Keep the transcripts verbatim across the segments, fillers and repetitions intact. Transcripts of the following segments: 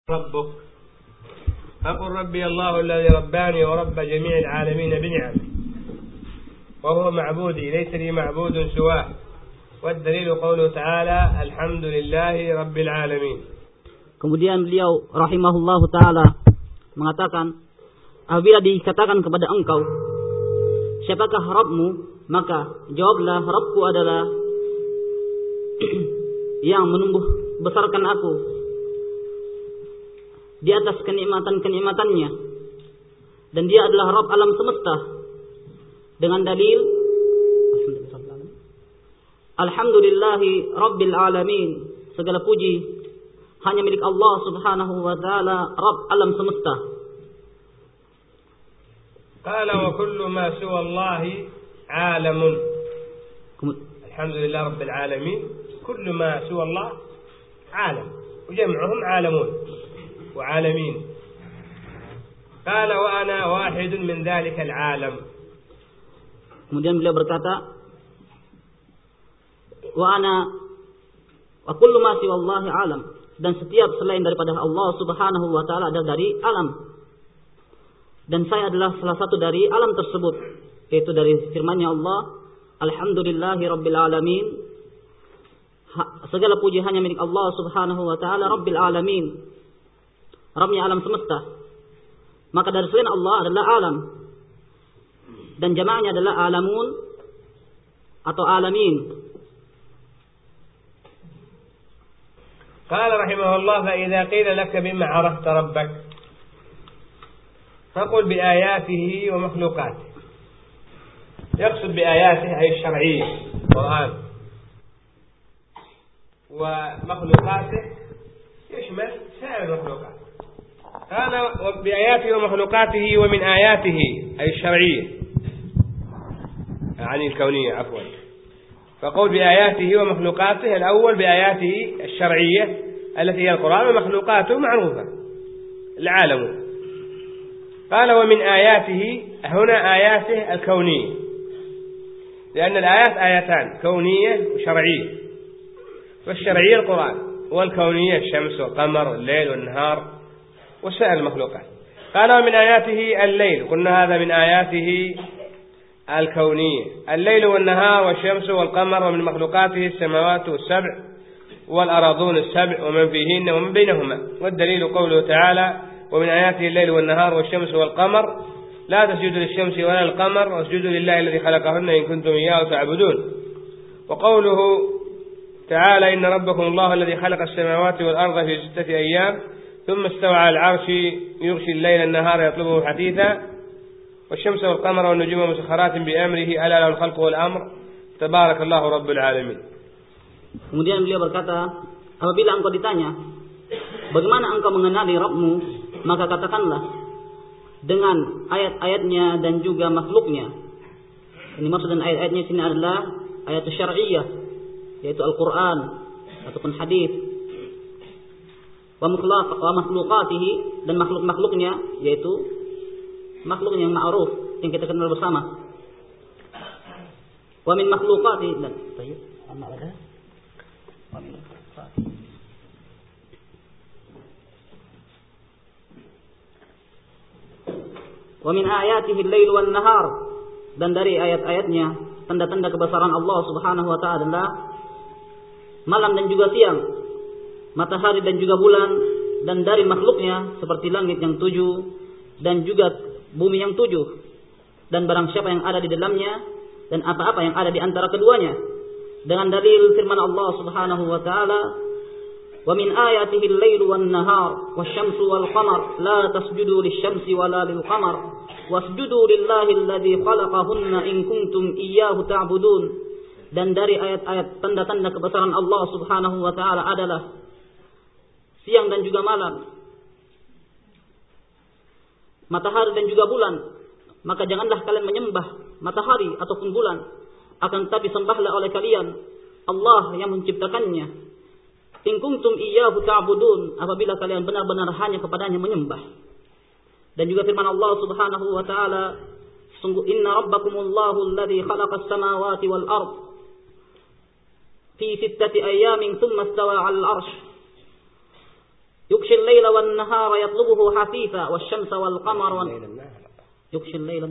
ربك فقل ربي الله الذي رباني ورب جميع العالمين بنعمه وهو معبودي ليس لي معبود سواه والدليل قوله تعالى الحمد لله رب العالمين. Kemudian beliau rahimahullahu taala mengatakan, apabila dikatakan kepada engkau, siapakah Rabbmu? Maka jawablah, Rabbku adalah yang menumbuh besarkan aku di atas kenikmatan-kenikmatannya, dan dia adalah Rabb alam semesta, dengan dalil Alhamdulillahi Rabbil Alamin, segala puji hanya milik Allah subhanahu wa ta'ala, Rabb alam semesta. Qala wa kullu ma siwa Allahi alamun. Alhamdulillah Rabbil Alamin, kullu ma siwa Allah alam, وجمعهم عالمون وعالمين. قال وأنا واحد من ذلك العالم. Kemudian beliau berkata, wa ana wa kullu ma siwa Allahi alam, dan setiap selain daripada Allah subhanahu wa ta'ala adalah dari alam, dan saya adalah salah satu dari alam tersebut, yaitu dari firman-Nya Allah, Alhamdulillahi Rabbil Alamin, segala puji hanya milik Allah subhanahu wa ta'ala, Rabbil Alamin, Rabbnya alam semesta. Maka dari selain Allah adalah alam, dan jamaknya adalah alamun atau alamin. قال رحمه الله فإذا قيل لك بما عرفت ربك فقل بآياته ومخلوقاته. يقصد بآياته أي الشرعية القرآن، ومخلوقاته يشمل سائر المخلوقات. قال بآياته ومخلوقاته ومن آياته أي الشرعية يعني الكونية عفوا. فقول بآياته ومخلوقاته، الأول بآياته الشرعية التي هي القرآن، ومخلوقاته معروفة العالم. قال ومن آياته هنا آياته الكونية، لأن الآيات آيتان كونية وشرعية، والشرعية القرآن، والكونية الشمس والقمر والليل والنهار وسائر المخلوقات. قال ومن آياته الليل، قلنا هذا من آياته الكونية، الليل والنهار والشمس والقمر، ومن مخلوقاته السماوات السبع والأراضون السبع ومن فيهن ومن بينهما. والدليل قوله تعالى ومن آياته الليل والنهار والشمس والقمر لا تسجدوا للشمس ولا للقمر واسجدوا لله الذي خلقهن إن كنتم إياه تعبدون. وقوله تعالى إن ربكم الله الذي خلق السماوات والأرض في ستة أيام ثم استوى على العرش يغشي الليل النهار يطلبه حثيثا والشمس والقمر والنجوم مسخرات بأمره ألا له الخلق والأمر تبارك الله رب العالمين. Kemudian beliau berkata, apabila engkau ditanya bagaimana engkau mengenali Rabbmu, maka katakanlah dengan ayat-ayatnya dan juga makhluknya. Ini maksud dan ayat-ayatnya sini adalah ayat syar'iyyah, yaitu Al-Quran ataupun hadis. Wa makhlukatihi, dan makhluk-makhluknya, yaitu makhluk yang ma'ruf yang kita kenal bersama. Wa min makhlukati, dan baik, amma ada. Wa min makhlukati. Wa min ayatihi al-lail wan nahar, dan dari ayat-ayatnya tanda-tanda kebesaran Allah Subhanahu wa ta'ala adalah malam dan juga siang, matahari dan juga bulan, dan dari makhluknya seperti langit yang tujuh dan juga bumi yang tujuh, dan barang siapa yang ada di dalamnya dan apa-apa yang ada di antara keduanya, dengan dalil firman Allah Subhanahu wa ta'ala wa min ayatihi al-lailu wan-nahar wasyamsu wal-qamar la tasjudu lisyamsi wala lil-qamar wasjudu lillahi alladzi khalaqahunna in kuntum iyyahu ta'budun. Dan dari ayat-ayat tanda-tanda kebesaran Allah Subhanahu wa ta'ala adalah siang dan juga malam, matahari dan juga bulan. Maka janganlah kalian menyembah matahari ataupun bulan, akan tetapi sembahlah oleh kalian Allah yang menciptakannya. In kuntum iyyahu ta'budun, apabila kalian benar-benar hanya kepadanya menyembah. Dan juga firman Allah Subhanahu wa ta'ala, sungguh inna rabbakumullahu alladzi khalaqas samawati wal ard fi sittati ayamin thumma istawa 'alal 'arsy. Yukshil layla wan nahara yatlubuhu hafitha wasyamsa wal qamara wan yukshil layla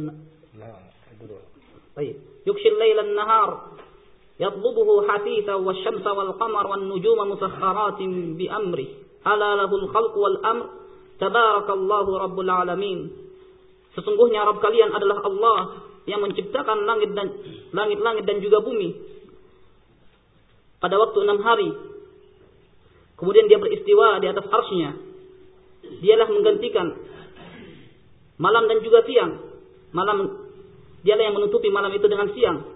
طيب يكشي الليل النهار يطلبه حثيثا والشمس والقمر والنجوم مسخرات بأمره ألا له الخلق والأمر تبارك الله رب العالمين. Sesungguhnya Rabb kalian adalah Allah yang menciptakan langit dan langit-langit dan juga bumi pada waktu enam hari. Kemudian dia beristiwa di atas arsy-Nya. Dialah menggantikan malam dan juga siang. Malam Dialah yang menutupi malam itu dengan siang.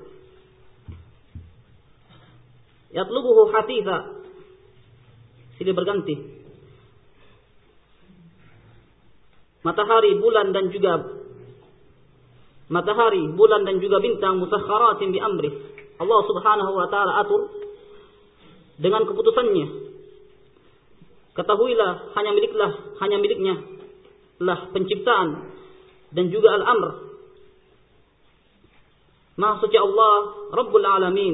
Yatlubuhu hatitha, silih berganti. Matahari, bulan dan juga matahari, bulan dan juga bintang musakhkharatin bi amrih. Allah Subhanahu wa taala atur dengan keputusannya. Ketahuilah hanya miliklah, hanya miliknya lah penciptaan dan juga al-amr. Maha suci Allah Rabbul Alamin.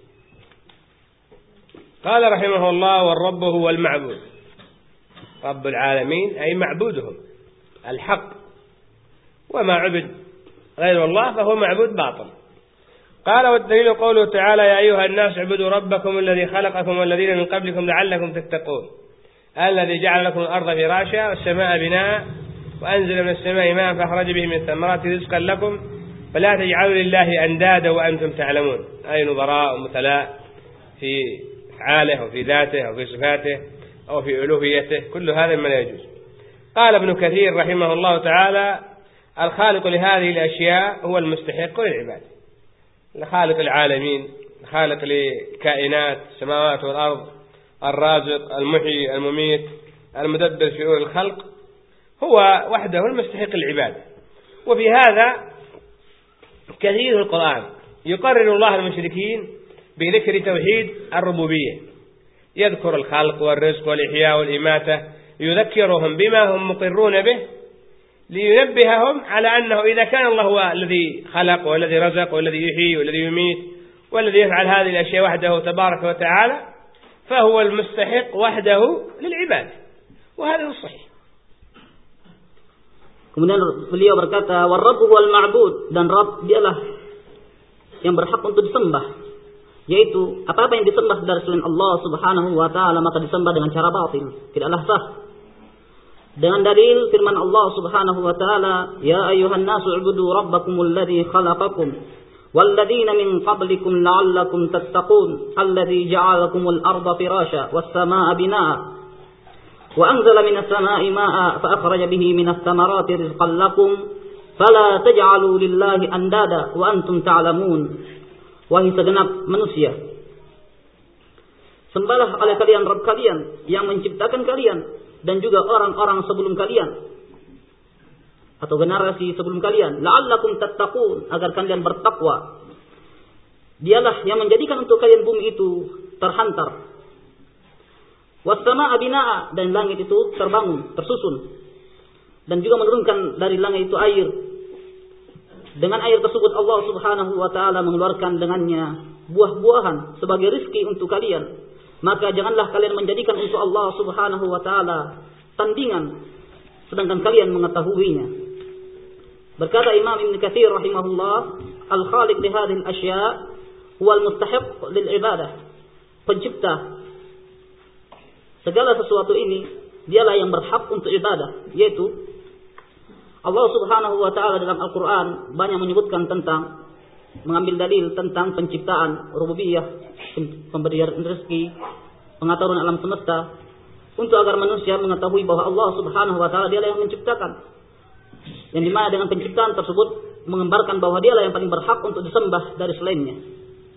قال رحمه الله والرب هو المعبود رب العالمين أي معبودهم الحق وما عبد غير الله فهو معبود باطل. قال والدليل قوله تعالى يا أيها الناس اعبدوا ربكم الذي خلقكم والذين من قبلكم لعلكم تتقون الذي جعل لكم الأرض فراشا والسماء بناء وأنزل من السماء ماء فأخرج به من الثمرات رزقا لكم فلا تجعلوا لله أندادا وأنتم تعلمون أي نظراء ومثلاء في أفعاله أو في ذاته أو في صفاته أو في ألوهيته كل هذا ما لا يجوز. قال ابن كثير رحمه الله تعالى الخالق لهذه الأشياء هو المستحق للعبادة، الخالق العالمين، الخالق لكائنات السماوات والأرض، الرازق المحيي المميت المدبر في أمور الخلق، هو وحده المستحق للعبادة. وفي هذا كثير القرآن يقرر الله المشركين بذكر توحيد الربوبية، يذكر الخلق والرزق والإحياء والإماتة، يذكرهم بما هم مقرون به لينبههم على أنه إذا كان الله هو الذي خلق والذي رزق والذي يحيي والذي يميت والذي يفعل هذه الأشياء وحده تبارك وتعالى فهو المستحق وحده للعبادة، وهذا هو الصحيح. Kemudian beliau berkata, "War-Rabbu wal ma'bud," dan Rabb dialah yang berhak untuk disembah, yaitu apa-apa yang disembah dari selain Allah Subhanahu wa taala maka disembah dengan cara batil, tidaklah sah. Dengan dalil firman Allah Subhanahu wa taala, "Ya ayyuhan nasu ubudu rabbakumul ladzi khalaqakum wal ladzina min qablikum la'allakum tattaqun alladzi ja'alakumul arda firasha was samaa'a binaa'a وأنزل من السماء ماء فأخرج به من الثمرات رزقا لكم فلا تجعلوا لله أندادا وأنتم تعلمون." Wahai segenap manusia, sembahlah oleh kalian Rabb kalian yang menciptakan kalian dan juga orang-orang sebelum kalian atau generasi sebelum kalian, la'allakum tattaqun, agar kalian bertakwa. Dialah yang menjadikan untuk kalian bumi itu terhantar, was-samaa'a binaa'a, dan langit itu terbangun, tersusun, dan juga menurunkan dari langit itu air. Dengan air tersebut Allah Subhanahu wa taala mengeluarkan dengannya buah-buahan sebagai rezeki untuk kalian. Maka janganlah kalian menjadikan untuk Allah Subhanahu wa taala tandingan sedangkan kalian mengetahuinya. Berkata Imam Ibn Katsir rahimahullah, "Al-khaliq li hadhihi al-ashya' huwa al-mustahiq lil ibadah." Pencipta segala sesuatu ini, dialah yang berhak untuk ibadah, yaitu Allah Subhanahu wa taala dalam Al-Qur'an banyak menyebutkan tentang, mengambil dalil tentang penciptaan, rububiyah, pemberian rezeki, pengaturan alam semesta, untuk agar manusia mengetahui bahwa Allah Subhanahu wa taala dialah yang menciptakan. Yang dimana dengan penciptaan tersebut mengembarkan bahwa dialah yang paling berhak untuk disembah dari selainnya.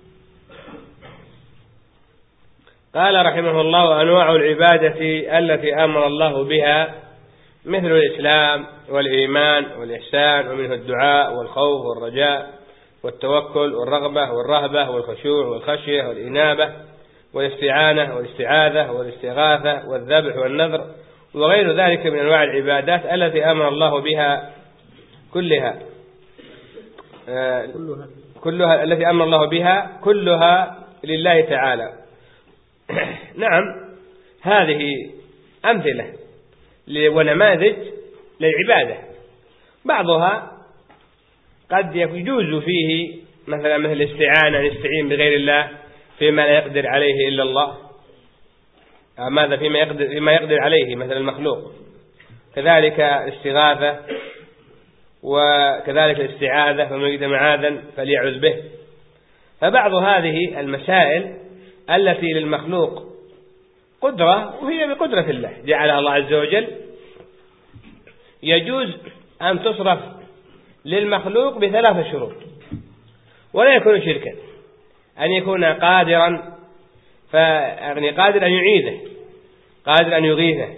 قال رحمه الله أنواع العبادة التي أمر الله بها مثل الإسلام والإيمان والإحسان ومنه الدعاء والخوف والرجاء والتوكل والرغبة والرهبة والخشوع والخشية والإنابة والاستعانة والاستعاذة والاستغاثة والذبح والنذر وغير ذلك من أنواع العبادات التي أمر الله بها كلها كلها التي أمر الله بها كلها لله تعالى. نعم، هذه أمثلة ونماذج للعبادة. بعضها قد يجوز فيه مثلا مثل الاستعانة، نستعين بغير الله فيما لا يقدر عليه إلا الله، ماذا فيما يقدر فيما يقدر عليه مثل المخلوق. كذلك الاستغاثة، وكذلك الاستعاذة، فمن وجد معاذا فليعوذ به. فبعض هذه المسائل التي للمخلوق قدرة وهي بقدرة الله جعلها الله عز وجل، يجوز أن تصرف للمخلوق بثلاث شروط، ولا يكون شركا. أن يكون قادرا، فيعني قادر أن يعيده، قادر أن يغيثه،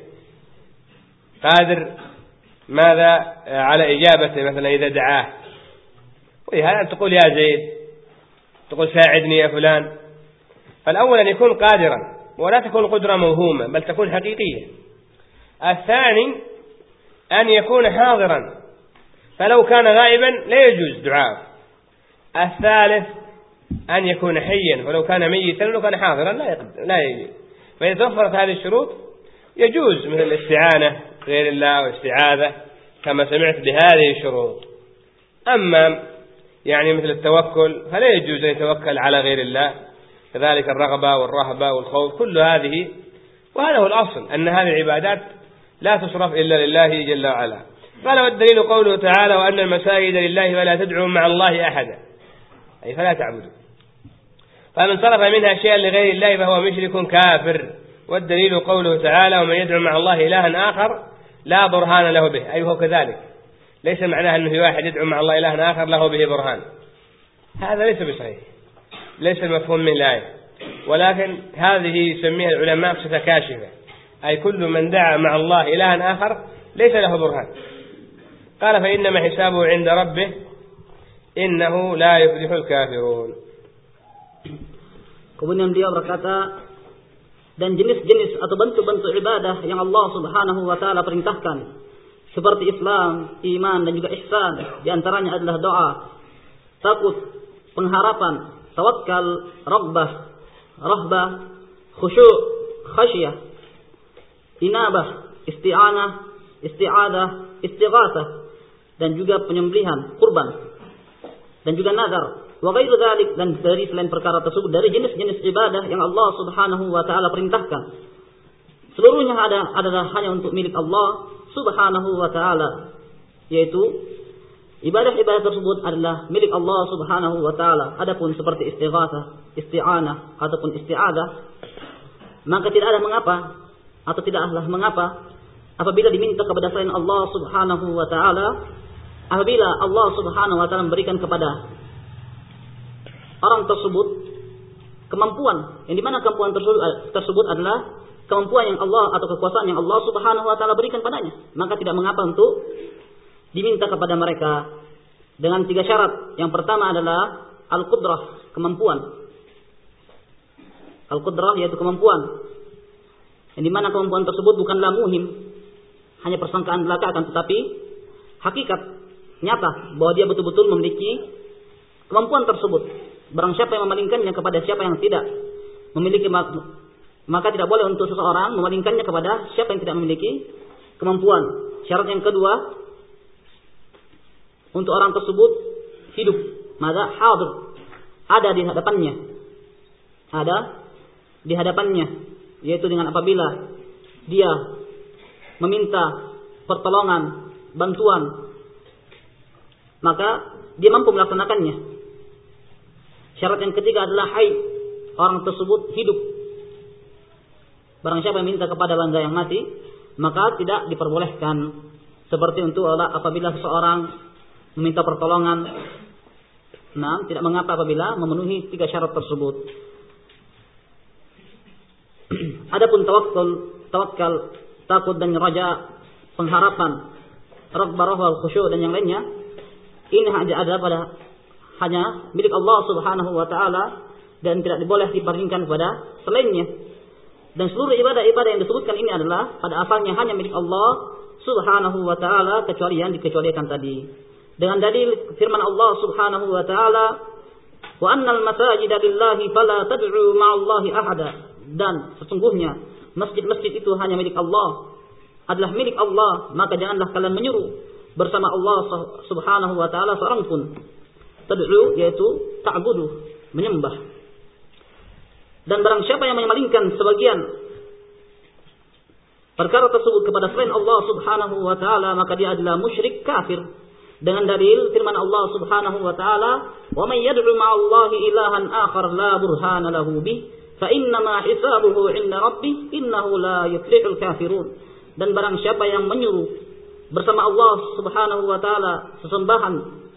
قادر ماذا على إجابته مثلا إذا دعاه. ولهذا تقول يا زيد، تقول ساعدني يا فلان. فالأول أن يكون قادرا، ولا تكون قدرة موهومة بل تكون حقيقية. الثاني أن يكون حاضرا، فلو كان غائبا لا يجوز دعاءه. الثالث أن يكون حيا، فلو كان ميتا لو كان حاضرا لا يقدر لا يجوز. فإذا توفرت هذه الشروط يجوز مثل الاستعانة غير الله والاستعاذة كما سمعت بهذه الشروط. أما يعني مثل التوكل فلا يجوز أن يتوكل على غير الله، كذلك الرغبة والرهبة والخوف، كل هذه. وهذا هو الأصل، أن هذه العبادات لا تصرف إلا لله جل وعلا. قال والدليل قوله تعالى وأن المساجد لله فلا تدعوا مع الله أحدا، أي فلا تعبدوا. فمن صرف منها شيئا لغير الله فهو مشرك كافر. والدليل قوله تعالى ومن يدعو مع الله إلها آخر لا برهان له به، أي هو كذلك. ليس معناها أنه في واحد يدعو مع الله إلها آخر له به برهان، هذا ليس بصحيح، ليس المفهوم من الآية. ولكن هذه يسميها العلماء صفة كاشفة، أي كل من دعا مع الله إلها آخر ليس له برهان. قال فإنما حسابه عند ربه إنه لا يفلح الكافرون. Kemudian beliau berkata, dan jenis-jenis atau bentuk-bentuk ibadah yang Allah Subhanahu wa taala perintahkan seperti Islam, iman dan juga ihsan, di antaranya adalah doa, takut, pengharapan, tawakkal, raghbah, rahbah, khusyuk, khasyah, inabah, isti'anah, isti'adah, istighatsah, dan juga penyembelihan, kurban, dan juga nazar, wa ghairu dzalik, dan dari selain perkara tersebut dari jenis-jenis ibadah yang Allah Subhanahu wa taala perintahkan. Seluruhnya ada adalah hanya untuk milik Allah Subhanahu wa taala, yaitu ibadah-ibadah tersebut adalah milik Allah Subhanahu wa taala. Adapun seperti istighatsah, isti'anah ataupun isti'adah, maka tidak ada mengapa atau tidaklah mengapa apabila diminta kepada selain Allah Subhanahu wa taala, apabila Allah Subhanahu wa taala memberikan kepada orang tersebut kemampuan, yang dimana kemampuan tersebut, tersebut adalah kemampuan yang Allah atau kekuasaan yang Allah Subhanahu wa taala berikan padanya, maka tidak mengapa untuk diminta kepada mereka dengan tiga syarat. Yang pertama adalah al-qudrah, kemampuan. Al-qudrah yaitu kemampuan, yang dimana kemampuan tersebut bukanlah muhim, hanya persangkaan belaka, akan tetapi hakikat nyata bahwa dia betul-betul memiliki kemampuan tersebut. Barang siapa yang memalingkannya kepada siapa yang tidak memiliki, maka tidak boleh untuk seseorang memalingkannya kepada siapa yang tidak memiliki kemampuan. Syarat yang kedua, untuk orang tersebut hidup, maka hadir, ada di hadapannya, ada di hadapannya, yaitu dengan apabila dia meminta pertolongan, bantuan, maka dia mampu melaksanakannya. Syarat yang ketiga adalah hayy, orang tersebut hidup. Barang siapa yang minta kepada bangsa yang mati, maka tidak diperbolehkan. Seperti untuk apabila seseorang meminta pertolongan, nah, tidak mengapa apabila memenuhi tiga syarat tersebut. Adapun tawakkul, tawakal, takut dan raja, pengharapan, raghbah wal khusyuk dan yang lainnya, ini hanya ada pada hanya milik Allah Subhanahu wa taala dan tidak boleh dibandingkan kepada selainnya. Dan seluruh ibadah-ibadah yang disebutkan ini adalah pada asalnya hanya milik Allah Subhanahu wa taala kecuali yang dikecualikan tadi. Dengan dalil firman Allah Subhanahu wa taala, "Wa annal masajida lillahi fala tad'u ma'allahi ahada." Dan sesungguhnya masjid-masjid itu hanya milik Allah. adalah milik Allah, maka janganlah kalian menyeru bersama Allah Subhanahu wa taala seorang pun. Tad'u yaitu ta'budu, menyembah. Dan barang siapa yang memalingkan sebagian perkara tersebut kepada selain Allah Subhanahu wa taala, maka dia adalah musyrik kafir. Dengan dalil firman Allah Subhanahu wa taala, "Wa may yad'u ma'allahi ilahan akhar la burhana lahu bih, fa innama hisabuhu 'inda rabbih, innahu la yuflihul kafirun." Dan barang siapa yang menyuruh bersama Allah Subhanahu wa taala sesembahan,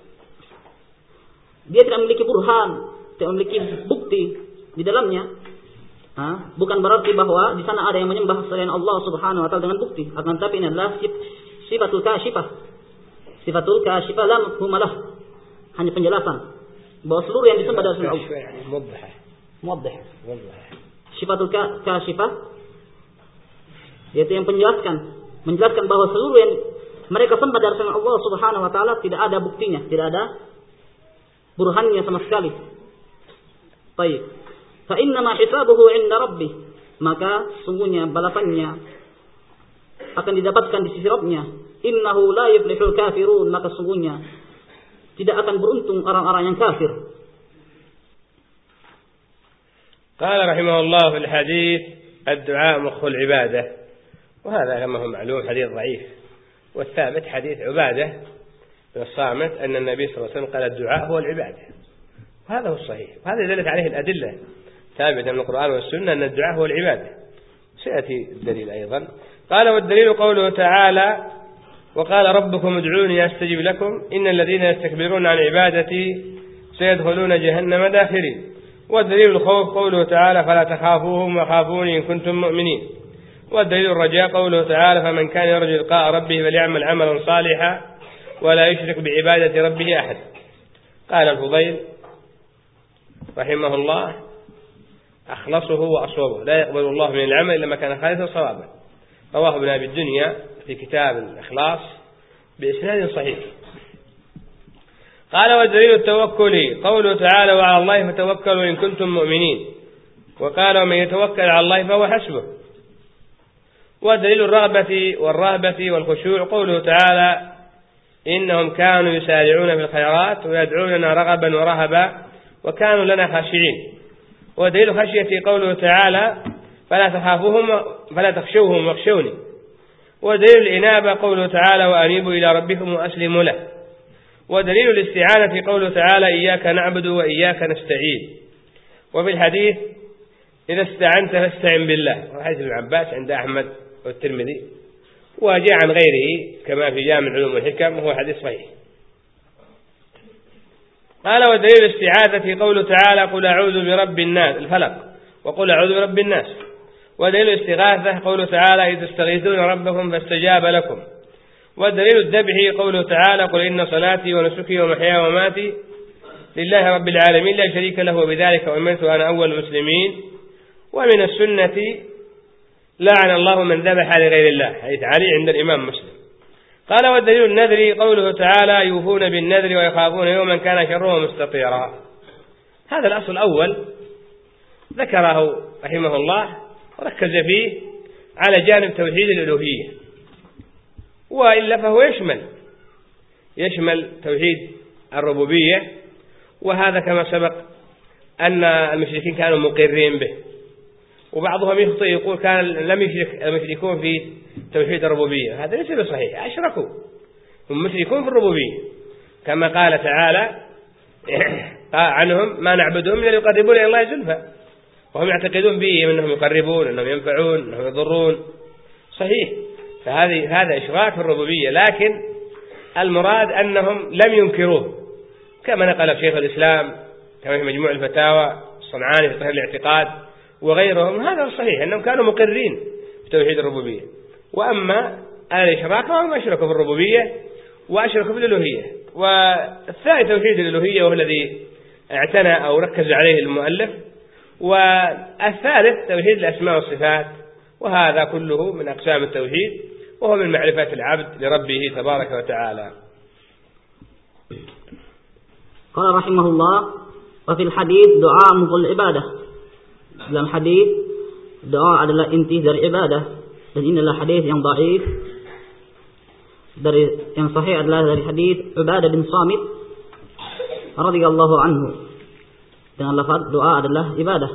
dia tidak memiliki burhan, tidak memiliki bukti di dalamnya. Ha? Bukan berarti bahwa di sana ada yang menyembah selain Allah Subhanahu wa taala dengan bukti, akan tapi ini adalah sifatul kasyifah. Sifatul kasyifah la mafhumalah. Hanya penjelasan bahwa seluruh yang disembah adalah Allah. Muwaddah. Muwaddah. Sifatul kasyifah yaitu yang penjelaskan, menjelaskan bahwa seluruh yang mereka sembah dari selain Allah Subhanahu wa taala tidak ada buktinya, tidak ada burhannya sama sekali. Baik. Fa innama hisabuhu 'inda rabbih, maka sungguhnya balasannya akan didapatkan di sisi Rabb-Nya. Innahu la yuflihul kafirun, maka sungguhnya tidak akan beruntung orang-orang yang kafir. Qala rahimahullah fil hadits ad-du'a mukhul ibadah, وهذا كما هو معلوم حديث ضعيف، والثابت حديث عبادة بن الصامت أن النبي صلى الله عليه وسلم قال الدعاء هو العبادة، وهذا هو الصحيح، وهذا دلت عليه الأدلة ثابتة من القرآن والسنة أن الدعاء هو العبادة. سيأتي الدليل أيضا. قال والدليل قوله تعالى وقال ربكم ادعوني أستجب لكم إن الذين يستكبرون عن عبادتي سيدخلون جهنم داخرين. والدليل الخوف قوله تعالى فلا تخافوهم وخافوني إن كنتم مؤمنين. والدليل الرجاء قوله تعالى فمن كان يرجو لقاء ربه فليعمل عملا صالحا ولا يشرك بعبادة ربه أحد. قال الفضيل رحمه الله أخلصه وأصوبه، لا يقبل الله من العمل إلا ما كان خالصا صوابا. رواه ابن أبي الدنيا في كتاب الإخلاص بإسناد صحيح. قال والدليل التوكل قوله تعالى وعلى الله فتوكلوا إن كنتم مؤمنين. وقال ومن يتوكل على الله فهو حسبه. ودليل الرغبة والرهبة والخشوع قوله تعالى إنهم كانوا يسارعون في الخيرات ويدعوننا رغبا ورهبا وكانوا لنا خاشعين. ودليل خشية قوله تعالى فلا تخافوهم فلا تخشوهم واخشوني. ودليل الإنابة قوله تعالى وأنيبوا إلى ربكم وأسلموا له. ودليل الاستعانة قوله تعالى إياك نعبد وإياك نستعين. وفي الحديث إذا استعنت فاستعن بالله، وحديث ابن عباس عند أحمد والترمذي، وجاء عن غيره كما في جامع العلوم والحكم وهو حديث صحيح. قال ودليل الاستعاذة قوله تعالى قل أعوذ برب الناس الفلق وقل أعوذ برب الناس. ودليل الاستغاثة قوله تعالى إذ تستغيثون ربكم فاستجاب لكم. ودليل الذبح قوله تعالى قل إن صلاتي ونسكي ومحياي ومماتي لله رب العالمين لا شريك له وبذلك أمرت وأنا أول المسلمين. ومن السنة لعن الله من ذبح لغير الله، حديث علي عند الإمام مسلم. قال والدليل النذر قوله تعالى يوفون بالنذر ويخافون يوما كان شره مستطيرا. هذا الأصل الأول ذكره رحمه الله وركز فيه على جانب توحيد الألوهية، وإلا فهو يشمل يشمل توحيد الربوبية، وهذا كما سبق أن المشركين كانوا مقرين به، وبعضهم يخطئ يقول كان لم يشرك المشركون في توحيد الربوبية، هذا ليس بصحيح، أشركوا هم مشركون في الربوبية كما قال تعالى عنهم ما نعبدهم إلا ليقربون إلى الله زلفى، وهم يعتقدون به أنهم يقربون أنهم ينفعون أنهم يضرون، صحيح، فهذه هذا إشراك في الربوبية، لكن المراد أنهم لم ينكروه كما نقل شيخ الإسلام كما في مجموع الفتاوى الصنعاني في طهر الاعتقاد وغيرهم، هذا صحيح أنهم كانوا مقرين بتوحيد الربوبية. وأما الإشراك فهم أشركوا في الربوبية وأشركوا في الألوهية. والثاني توحيد الألوهية وهو الذي اعتنى أو ركز عليه المؤلف، والثالث توحيد الأسماء والصفات، وهذا كله من أقسام التوحيد وهو من معرفة العبد لربه تبارك وتعالى. قال رحمه الله وفي الحديث دعاء مخل ibadah. Dalam hadis doa adalah inti dari ibadah, dan inilah hadis yang dhaif dari yang sahih adalah dari hadis Ubadah bin Samit radhiyallahu anhu dengan lafaz doa adalah ibadah.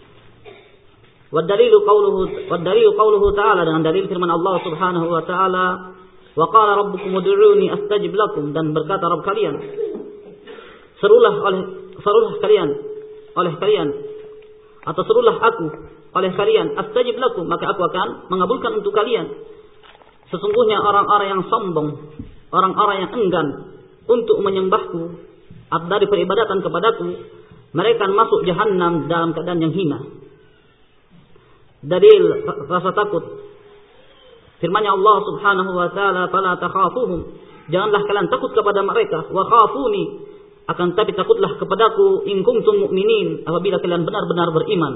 Wa dalilu qauluhu wa dalilu qauluhu ta'ala, dengan dalil firman Allah Subhanahu wa taala, wa qala rabbukum ud'uuni astajib lakum, dan berkata Rabb kalian, serulah oleh serulah kalian oleh kalian atau serulah aku oleh kalian, astajib lakum, maka aku akan mengabulkan untuk kalian. Sesungguhnya orang-orang yang sombong, orang-orang yang enggan untuk menyembahku dari peribadatan kepadaku, mereka masuk jahanam dalam keadaan yang hina. Dalil rasa takut, firman-Nya Allah Subhanahu wa taala, fala takhafuhum, janganlah kalian takut kepada mereka, wa khafuni, akan tapi takutlah kepadaku, in kuntum mu'minin, apabila kalian benar-benar beriman.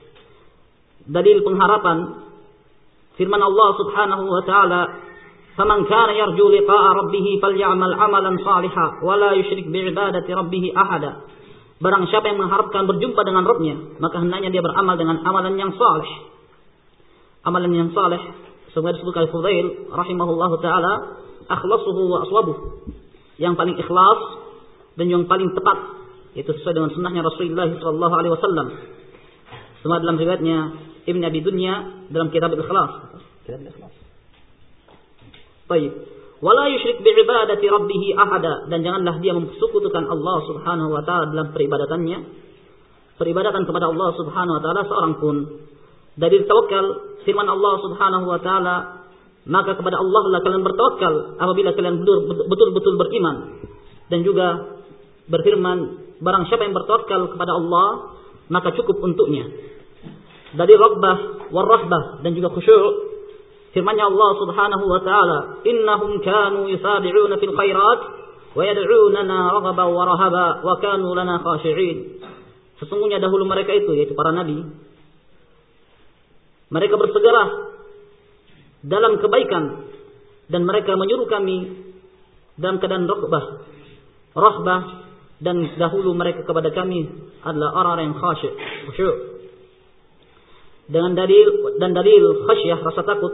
Dalil pengharapan, firman Allah Subhanahu wa taala, faman kana yarju liqa'a rabbih falyamal 'amalan shalihan wa la yusyrik bi'ibadati rabbih ahada. Barang siapa yang mengharapkan berjumpa dengan Rabb-Nya, maka hendaknya dia beramal dengan amalan yang saleh. Amalan yang saleh, sebagaimana disebutkan oleh Fudail rahimahullahu taala, akhlasuhu wa aswabuh, yang paling ikhlas dan yang paling tepat, itu sesuai dengan sunnahnya Rasulullah sallallahu alaihi wasallam. Semua dalam riwayatnya Ibn Abi Dunya dalam kitab Al-Ikhlas. Kitab Al-Ikhlas. Baik. Wala yusyrik bi'ibadati rabbih ahada, dan janganlah dia mempersekutukan Allah Subhanahu wa taala dalam peribadatannya. Peribadatan kepada Allah Subhanahu wa taala seorang pun. Dari tawakal, firman Allah Subhanahu wa taala, maka kepada Allah lah kalian bertawakal apabila kalian betul-betul beriman. Dan juga berfirman, barang siapa yang bertawakal kepada Allah, maka cukup untuknya. Dari raghbah warahbah, dan juga khusyuk, firman-Nya Allah Subhanahu wa taala, innahum kanu yusabi'una fil khairat wa yad'unana raghaban wa rahaba wa kanu lana khashi'in. Sesungguhnya dahulu mereka itu, yaitu para nabi, mereka bersegera dalam kebaikan dan mereka menyuruh kami dalam keadaan raghbah, rahbah, dan dahulu mereka kepada kami adalah orang-orang yang khasyik, khusyuk. Dengan dalil dan dalil khasyah, rasa takut,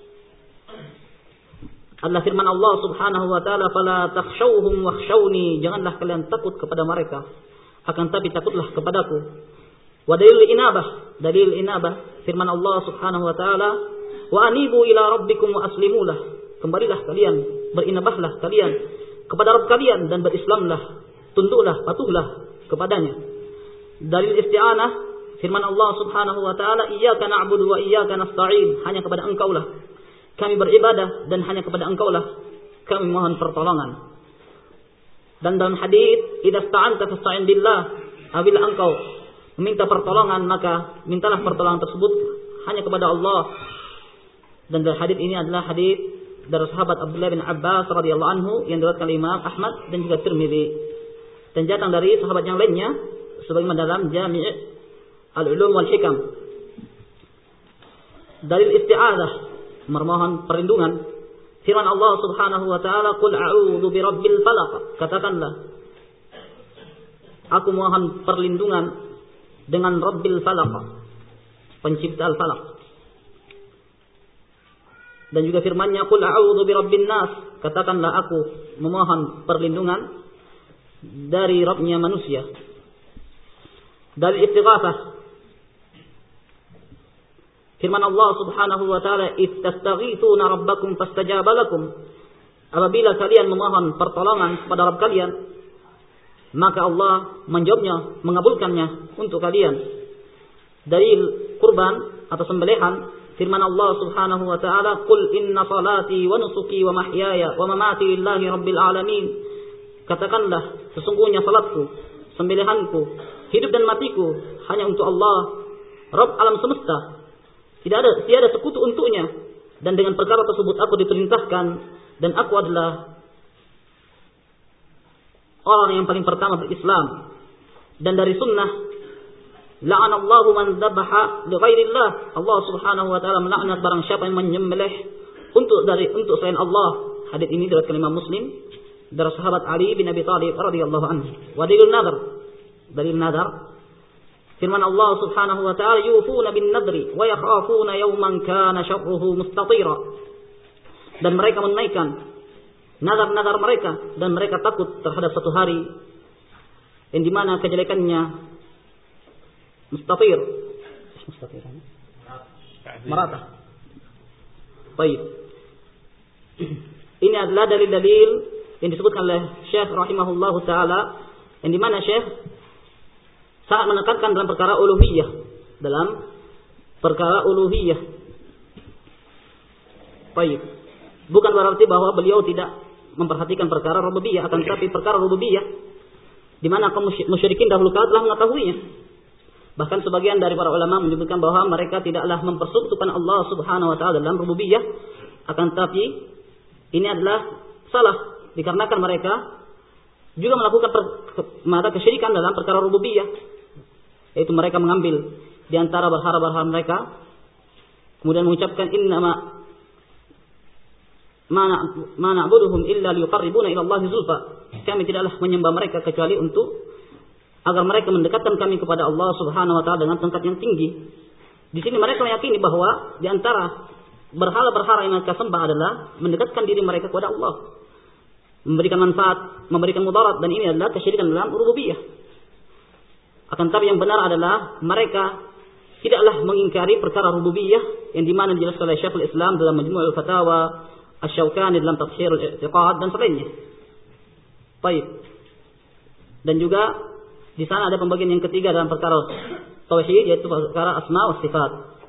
adalah firman Allah Subhanahu wa taala, fala takhshawhum wakhshawni, janganlah kalian takut kepada mereka, akan tapi takutlah kepadaku. Wa dalil inabah, dalil inabah, firman Allah Subhanahu wa taala, wa anibu ila rabbikum wa aslimulah, kembalilah kalian, berinabahlah kalian kepada Rabb kalian dan berislamlah, tunduklah, patuhlah kepadanya. Dalil isti'anah, firman Allah Subhanahu wa taala, iyyaka na'budu wa iyyaka nasta'in, hanya kepada Engkaulah kami beribadah dan hanya kepada Engkaulah kami mohon pertolongan. Dan dalam hadis, idza sta'anta fasta'in billah, apabila engkau meminta pertolongan maka mintalah pertolongan tersebut hanya kepada Allah. Dan dalam hadis ini adalah hadis dari sahabat Abdullah bin Abbas radhiyallahu anhu yang diriwayatkan oleh Imam Ahmad dan juga Tirmidzi, dan datang dari sahabat yang lainnya sebagaimana dalam Jami' Al-Ulum wal Hikam. Dalil isti'adzah, memohon perlindungan, firman Allah Subhanahu wa taala, qul a'udzu birabbil falaq, katakanlah aku mohon perlindungan dengan Rabbil Falaq, pencipta al-falaq. Dan juga firman-Nya, qul a'udzu birabbin nas, katakanlah aku memohon perlindungan dari Rabb-Nya manusia. Dari istighatsah, firman Allah Subhanahu wa taala, istastaghitsuna rabbakum fastajaba lakum, apabila kalian memohon pertolongan kepada Rabb kalian maka Allah menjawabnya, mengabulkannya untuk kalian. Dalil kurban atau sembelihan, firman Allah Subhanahu wa taala, qul inna salati wa nusuki wa mahyaya wa mamati lillahi rabbil alamin, katakanlah sesungguhnya salatku, sembelihanku, hidup dan matiku hanya untuk Allah, Rabb alam semesta. Tidak ada tiada sekutu untuknya, dan dengan perkara tersebut aku diperintahkan dan aku adalah orang yang paling pertama berislam. Dan dari sunnah, la'anallahu man dzabaha li ghairillah, Allah Subhanahu wa taala melaknat barang siapa yang menyembelih untuk dari untuk selain Allah. Hadis ini diriwayatkan Imam Muslim dari sahabat Ali bin Abi Thalib radhiyallahu anhu. Wa dalil nadar, dalil nadar, firman Allah Subhanahu wa taala, yufuna bin nadri wa yakhafuna yawman kana syarruhu mustatira, dan mereka menunaikan nazar-nazar mereka dan mereka takut terhadap suatu hari yang dimana kejelekannya mustafir, mustafir, merata. Baik. Ini adalah dalil-dalil yang disebutkan oleh Syekh rahimahullahu taala, yang dimana Syekh sangat menekankan dalam perkara uluhiyah, dalam perkara uluhiyah. Baik. Bukan berarti bahwa beliau tidak memperhatikan perkara rububiyah, akan tetapi perkara rububiyah di mana kaum musyrikin dahulu kala telah mengetahuinya. Bahkan sebagian dari para ulama menyebutkan bahwa mereka tidaklah mempersekutukan Allah Subhanahu wa taala dalam rububiyah, akan tetapi ini adalah salah dikarenakan mereka juga melakukan mata kesyirikan dalam perkara rububiyah, yaitu mereka mengambil di antara berhala-berhala mereka kemudian mengucapkan innama ma na'buduhum illa liyuqarribuna ila Allah zulfa. Kami tidaklah menyembah mereka kecuali untuk agar mereka mendekatkan kami kepada Allah Subhanahu wa taala dengan tingkat yang tinggi. Di sini mereka meyakini bahwa di antara berhala-berhala yang mereka sembah adalah mendekatkan diri mereka kepada Allah, memberikan manfaat, memberikan mudarat, dan ini adalah kesyirikan dalam rububiyah. Akan tetapi yang benar adalah mereka tidaklah mengingkari perkara rububiyah yang dimana dijelaskan oleh Syekhul Islam dalam Majmu' al-Fatawa, Asy-Syaukani dalam Tafsir al-I'tiqad dan selainnya. Baik. Dan juga di sana ada pembagian yang ketiga dalam perkara tauhid, yaitu perkara asma wa sifat.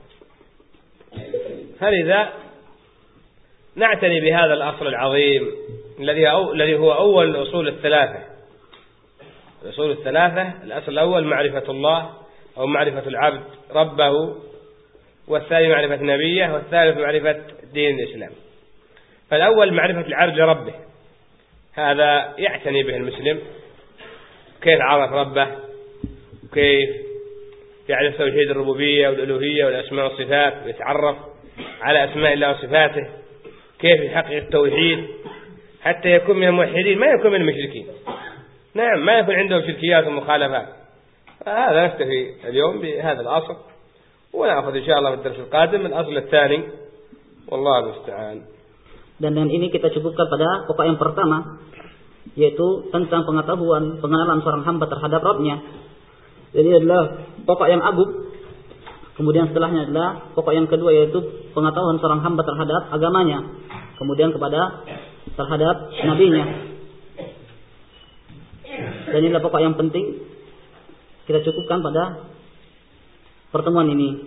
فلذا نعتني بهذا الأصل العظيم الذي الذي هو أول الأصول الثلاثة. الأصول الثلاثة، الأصل الأول معرفة الله أو معرفة العبد ربه، والثاني معرفة نبيه، والثالث معرفة دين الإسلام. فالأول معرفة العبد لربه، هذا يعتني به المسلم، كيف عرف ربه، كيف يعرف توحيد الربوبية والألوهية والأسماء والصفات، ويتعرف على أسماء الله وصفاته، كيف يحقق التوحيد حتى يكون من الموحدين، ما يكون من المشركين. نعم، ما يكون عندهم شركيات ومخالفات. هذا نكتفي اليوم بهذا الأصل، ونأخذ إن شاء الله في الدرس القادم الأصل الثاني، والله المستعان. Dan dengan ini kita cukupkan pada pokok yang pertama, yaitu tentang pengetahuan, pengenalan seorang hamba terhadap Rabb-nya. Jadi adalah pokok yang agung. Kemudian setelahnya adalah pokok yang kedua, yaitu pengetahuan seorang hamba terhadap agamanya. Kemudian kepada terhadap nabinya. Dan inilah pokok yang penting kita cukupkan pada pertemuan ini.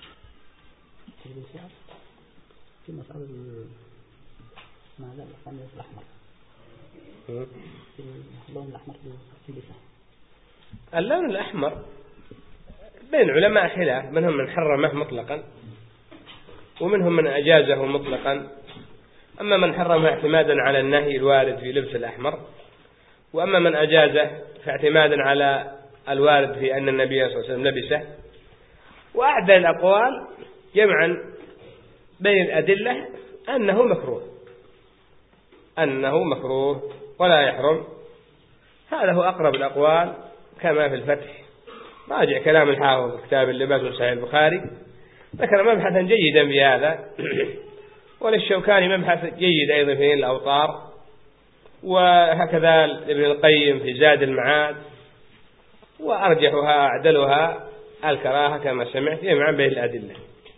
اللون الأحمر بين علماء خلاف، منهم من حرمه مطلقا ومنهم من أجازه مطلقا. أما من حرمه اعتمادا على النهي الوارد في لبس الأحمر، وأما من أجازه فاعتمادا على الوارد في أن النبي صلى الله عليه وسلم لبسه. وأعدل الأقوال جمعا بين الأدلة أنه مكروه، أنه مكروه ولا يحرم. هذا هو أقرب الأقوال كما في الفتح. راجع كلام الحافظ في كتاب اللباس وصحيح البخاري، ذكر مبحثا جيدا بهذا، وللشوكاني مبحث جيد أيضا في الأوطار، وهكذا ابن القيم في زاد المعاد، وأرجحها أعدلها الكراهة كما سمعت جمعا بين الأدلة.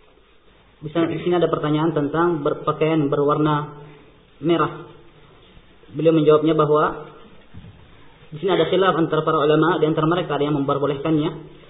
Di sini ada pertanyaan tentang berpakaian berwarna merah. Beliau menjawabnya bahwa di sini ada khilaf antara para ulama. Di antara mereka ada yang memperbolehkannya,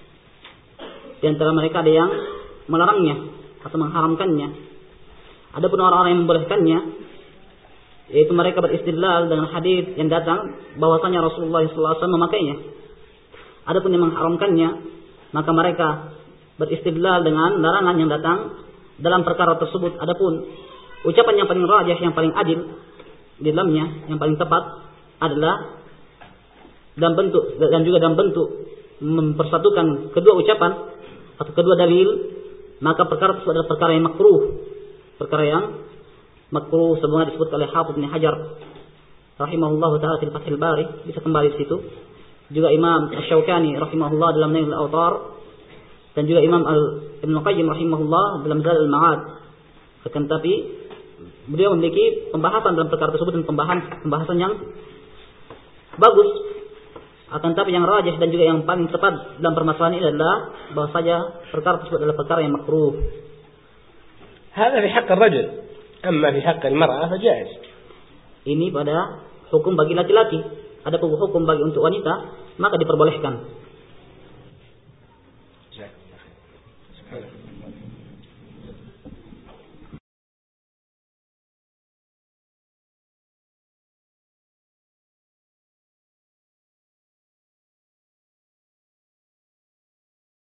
di antara mereka ada yang melarangnya atau mengharamkannya. Adapun orang-orang yang membolehkannya, yaitu mereka beristidlal dengan hadis yang datang bahwasanya Rasulullah sallallahu alaihi wasallam memakainya. Adapun yang mengharamkannya, maka mereka beristidlal dengan larangan yang datang dalam perkara tersebut. Adapun ucapan yang paling rajih, yang paling adil di dalamnya, yang paling tepat adalah dalam bentuk dan juga dalam bentuk mempersatukan kedua ucapan atau kedua dalil, maka perkara tersebut adalah perkara yang makruh, perkara yang makruh sebagaimana disebut oleh Hafidz Ibnu Hajar rahimahullahu taala di Fathul Bari, bisa kembali di situ. Juga Imam Asy-Syaukani rahimahullah dalam Nail al-Awtar, dan juga Imam Ibnu Qayyim rahimahullah dalam Zadul Ma'ad. Akan tapi beliau memiliki pembahasan dalam perkara tersebut dan pembahasan pembahasan yang bagus. Akan tapi yang rajih dan juga yang paling tepat dalam permasalahan ini adalah bahwasanya perkara tersebut adalah perkara yang makruh. هذا في حق الرجل أما في حق المرأة فجائز. Ini pada hukum bagi laki-laki. Ada hukum bagi untuk wanita maka diperbolehkan.